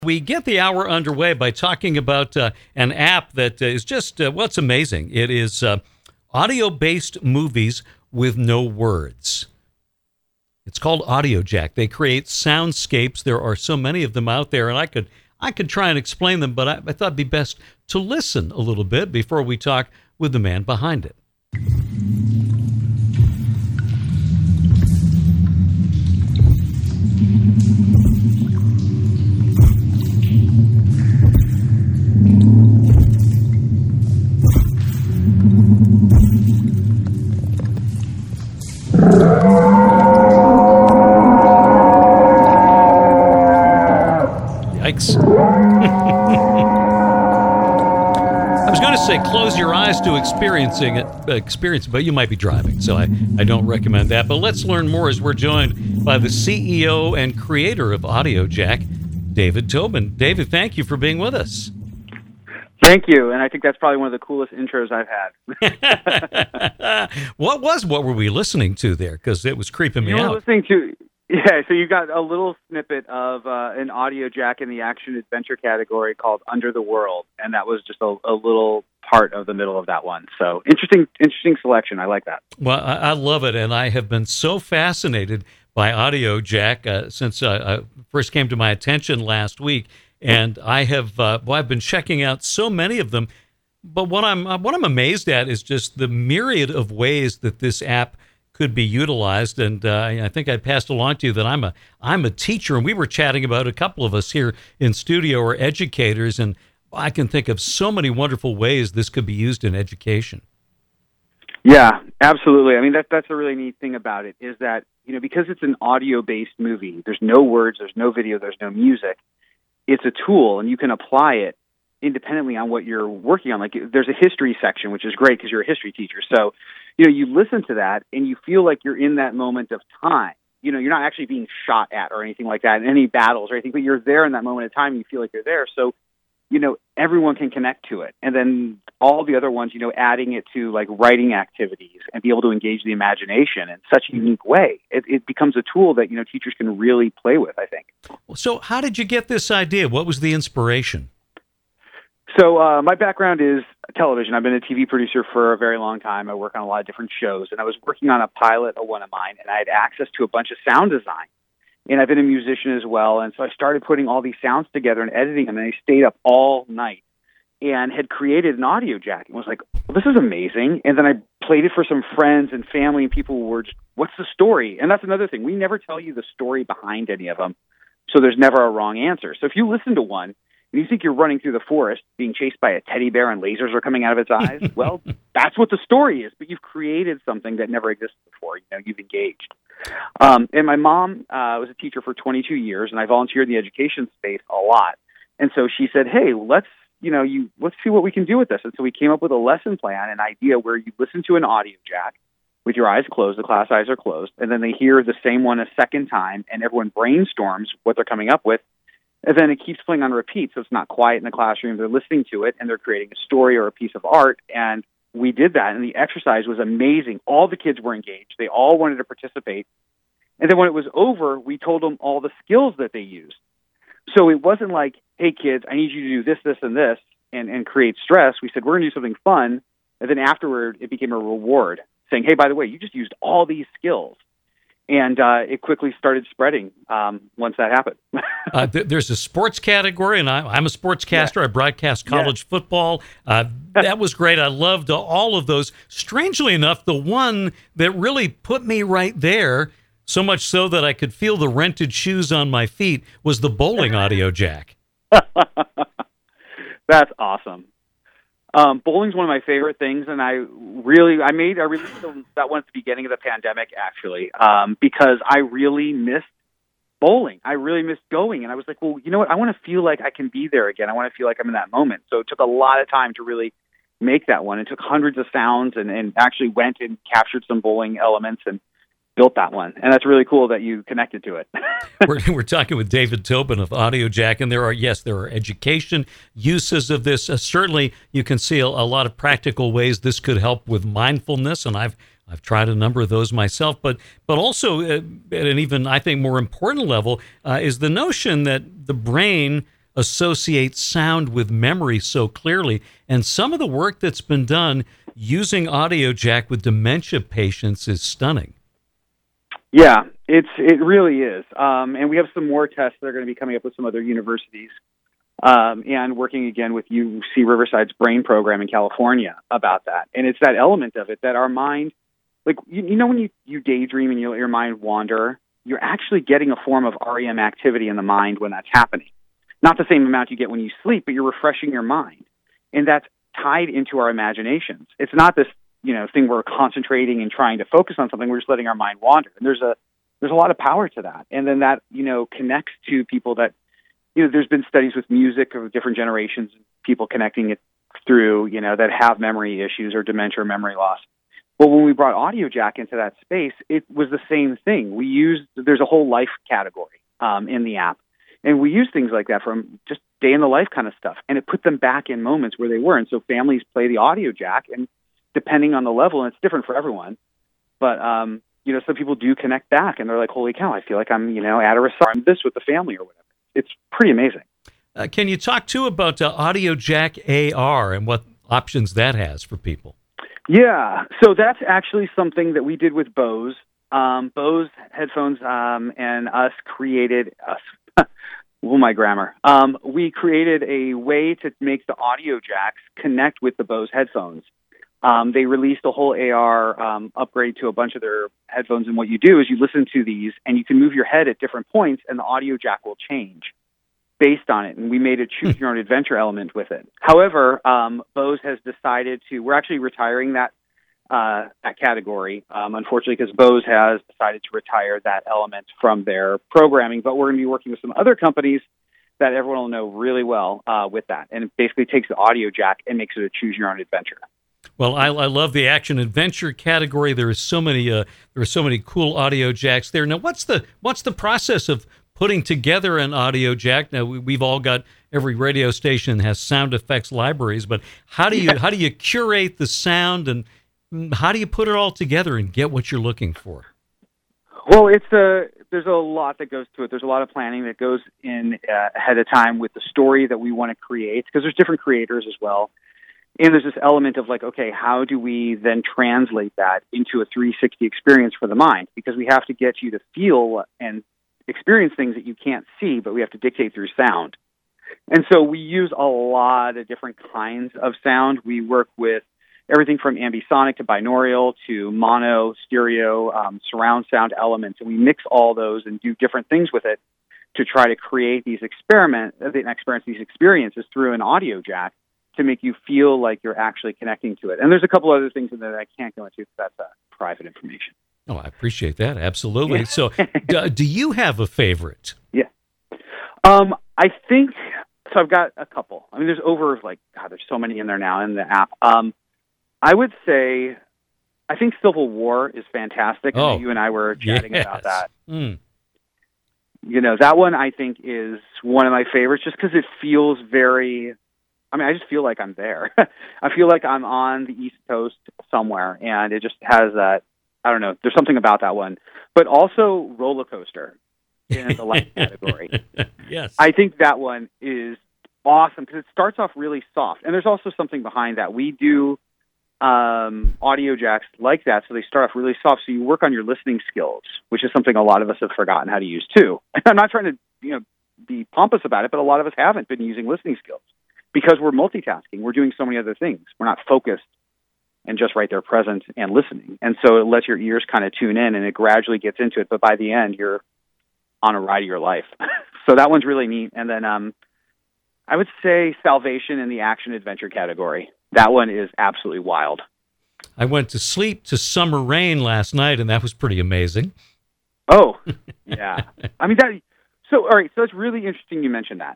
We get the hour underway by talking about an app that is just, well, it's amazing. It is audio-based movies with no words. It's called AudioJack. They create soundscapes. There are so many of them out there, and I could try and explain them, but I thought it'd be best to listen a little bit before we talk with the man behind it. Yikes. I was going to say close your eyes to experience it, but you might be driving, so I don't recommend that. But let's learn more as we're joined by the CEO and creator of AudioJack, David Tobin. David, thank you for being with us. Thank you, and I think that's probably one of the coolest intros I've had. What were we listening to there? Because it was creeping me out. Listening to, yeah, so you got a little snippet of an AudioJack in the action-adventure category called Under the World, and that was just a little part of the middle of that one. So interesting selection. I like that. Well, I love it, and I have been so fascinated by AudioJack since first came to my attention last week. And I have, I've been checking out so many of them. But what I'm amazed at is just the myriad of ways that this app could be utilized. And I think I passed along to you that I'm a teacher, and we were chatting about, a couple of us here in studio are educators, and I can think of so many wonderful ways this could be used in education. Yeah, absolutely. I mean, that's a really neat thing about it is that, because it's an audio-based movie, there's no words, there's no video, there's no music. It's a tool, and you can apply it independently on what you're working on. Like, there's a history section, which is great because you're a history teacher. So, you listen to that, and you feel like you're in that moment of time. You're not actually being shot at or anything like that in any battles or anything, but you're there in that moment of time, and you feel like you're there. So, everyone can connect to it. And then all the other ones, adding it to, like, writing activities and be able to engage the imagination in such a unique way. It becomes a tool that, teachers can really play with, I think. So how did you get this idea? What was the inspiration? So my background is television. I've been a TV producer for a very long time. I work on a lot of different shows. And I was working on a pilot of one of mine, and I had access to a bunch of sound design. And I've been a musician as well. And so I started putting all these sounds together and editing them. And I stayed up all night and had created an AudioJack. And was like, well, this is amazing. And then I played it for some friends and family, and people were just, what's the story? And that's another thing. We never tell you the story behind any of them. So there's never a wrong answer. So if you listen to one and you think you're running through the forest being chased by a teddy bear and lasers are coming out of its eyes, well, that's what the story is. But you've created something that never existed before. You've engaged. And my mom was a teacher for 22 years, and I volunteered in the education space a lot. And so she said, hey, let's see what we can do with this. And so we came up with a lesson plan, an idea where you listen to an AudioJack with your eyes closed, the class eyes are closed, and then they hear the same one a second time, and everyone brainstorms what they're coming up with. And then it keeps playing on repeat, so it's not quiet in the classroom. They're listening to it, and they're creating a story or a piece of art. And we did that, and the exercise was amazing. All the kids were engaged. They all wanted to participate. And then when it was over, we told them all the skills that they used. So it wasn't like, hey, kids, I need you to do this, this, and this, and create stress. We said, we're going to do something fun. And then afterward, it became a reward, saying, hey, by the way, you just used all these skills. And it quickly started spreading once that happened. There's a sports category, and I'm a sportscaster. Yeah. I broadcast college football. That was great. I loved all of those. Strangely enough, the one that really put me right there, so much so that I could feel the rented shoes on my feet, was the bowling AudioJack. That's awesome. Bowling's one of my favorite things, and I released that one at the beginning of the pandemic, actually, because I really missed bowling. I really missed going, and I was like, well, you know what? I want to feel like I can be there again. I want to feel like I'm in that moment. So it took a lot of time to really make that one. It took hundreds of sounds, and actually went and captured some bowling elements and built that one. And that's really cool that you connected to it. We're talking with David Tobin of AudioJack, and there are education uses of this. Certainly, you can see a lot of practical ways this could help with mindfulness, and I've tried a number of those myself. But also, at an even, I think, more important level, is the notion that the brain associate sound with memory so clearly. And some of the work that's been done using Audio Jack with dementia patients is stunning. Yeah, it really is. And we have some more tests that are going to be coming up with some other universities, and working again with UC Riverside's brain program in California about that. And it's that element of it that our mind, like, you know, when you daydream and you let your mind wander, you're actually getting a form of REM activity in the mind when that's happening. Not the same amount you get when you sleep, but you're refreshing your mind. And that's tied into our imaginations. It's not this, thing we're concentrating and trying to focus on something. We're just letting our mind wander. And there's a lot of power to that. And then that, connects to people that, there's been studies with music of different generations, people connecting it through, that have memory issues or dementia or memory loss. Well, when we brought Audio Jack into that space, it was the same thing. There's a whole life category in the app. And we use things like that from just day in the life kind of stuff. And it put them back in moments where they were. And so families play the Audio Jack, and depending on the level, and it's different for everyone, but, some people do connect back and they're like, holy cow, I feel like I'm, at a resort. I'm this with the family or whatever. It's pretty amazing. Can you talk too about Audio Jack AR and what options that has for people? Yeah. So that's actually something that we did with Bose. Bose headphones, and us created my grammar. We created a way to make the Audio Jacks connect with the Bose headphones. They released a whole AR upgrade to a bunch of their headphones, and what you do is you listen to these, and you can move your head at different points, and the Audio Jack will change based on it, and we made a choose your own adventure element with it. However, Bose has decided we're actually retiring that category, unfortunately, because Bose has decided to retire that element from their programming, but we're going to be working with some other companies that everyone will know really well with that, and it basically takes the Audio Jack and makes it a choose your own adventure. Well, I love the action adventure category. There are so many cool Audio Jacks there. Now, what's the process of putting together an Audio Jack? Now, we've all got, every radio station has sound effects libraries, but how do you curate the sound, and how do you put it all together and get what you're looking for? Well, there's a lot that goes to it. There's a lot of planning that goes in ahead of time with the story that we want to create, because there's different creators as well. And there's this element of like, okay, how do we then translate that into a 360 experience for the mind? Because we have to get you to feel and experience things that you can't see, but we have to dictate through sound. And so we use a lot of different kinds of sound. We work with everything from ambisonic to binaural to mono, stereo, surround sound elements, and we mix all those and do different things with it to try to create these these experiences through an Audio Jack to make you feel like you're actually connecting to it. And there's a couple other things in there that I can't go into because that's private information. Oh, I appreciate that. Absolutely. Yeah. So do you have a favorite? Yeah. I think, so I've got a couple. I mean, there's there's so many in there now in the app. I would say, I think Civil War is fantastic. Oh, you and I were chatting about that. Mm. That one I think is one of my favorites just because it feels I just feel like I'm there. I feel like I'm on the East Coast somewhere, and it just has that, I don't know, there's something about that one. But also Roller Coaster in the light category. Yes. I think that one is awesome because it starts off really soft. And there's also something behind that. We do Audio Jacks like that, so they start off really soft, so you work on your listening skills, which is something a lot of us have forgotten how to use too. I'm not trying to be pompous about it, but a lot of us haven't been using listening skills. Because we're multitasking, we're doing so many other things. We're not focused and just right there present and listening. And so it lets your ears kind of tune in, and it gradually gets into it. But by the end, you're on a ride of your life. So that one's really neat. And then I would say Salvation in the action adventure category. That one is absolutely wild. I went to sleep to Summer Rain last night, and that was pretty amazing. Oh, yeah. I mean, all right, so it's really interesting you mentioned that.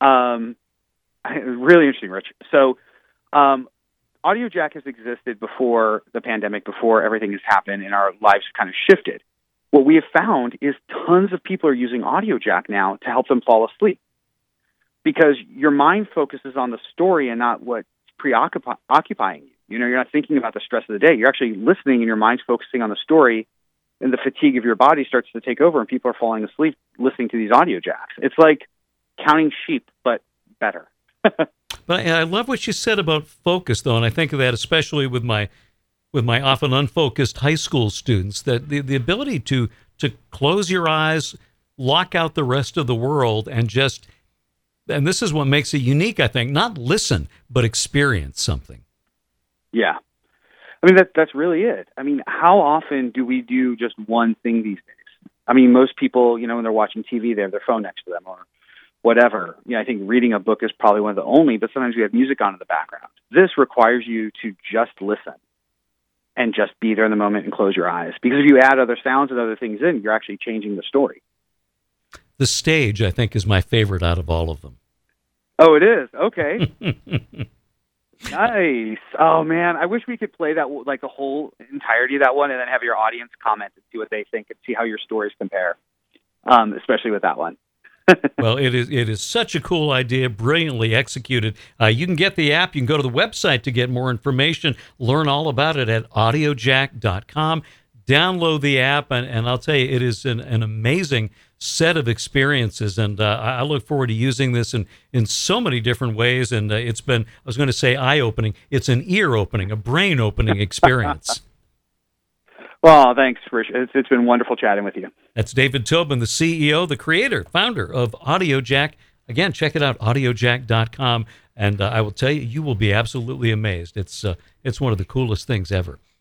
Really interesting, Rich. So, Audio Jack has existed before the pandemic, before everything has happened and our lives kind of shifted. What we have found is tons of people are using Audio Jack now to help them fall asleep because your mind focuses on the story and not what's preoccupying you. You're not thinking about the stress of the day. You're actually listening, and your mind's focusing on the story, and the fatigue of your body starts to take over, and people are falling asleep listening to these Audio Jacks. It's like counting sheep, but better. But I love what you said about focus, though, and I think of that especially with my often unfocused high school students, that the ability to close your eyes, lock out the rest of the world, and this is what makes it unique, I think, not listen, but experience something. Yeah. I mean, that's really it. I mean, how often do we do just one thing these days? I mean, most people, when they're watching TV, they have their phone next to them or whatever. I think reading a book is probably one of the only, but sometimes we have music on in the background. This requires you to just listen and just be there in the moment and close your eyes. Because if you add other sounds and other things in, you're actually changing the story. The stage, I think, is my favorite out of all of them. Oh, it is? Okay. Nice. Oh, man. I wish we could play that, like the whole entirety of that one, and then have your audience comment and see what they think and see how your stories compare, especially with that one. Well, it is such a cool idea, brilliantly executed. You can get the app. You can go to the website to get more information, learn all about it at audiojack.com. Download the app, and I'll tell you, it is an amazing set of experiences, and I look forward to using this in so many different ways, and it's been, I was going to say eye-opening, it's an ear-opening, a brain-opening experience. Well, thanks, Rich. It's been wonderful chatting with you. That's David Tobin, the CEO, the creator, founder of AudioJack. Again, check it out, audiojack.com, and I will tell you, you will be absolutely amazed. It's one of the coolest things ever.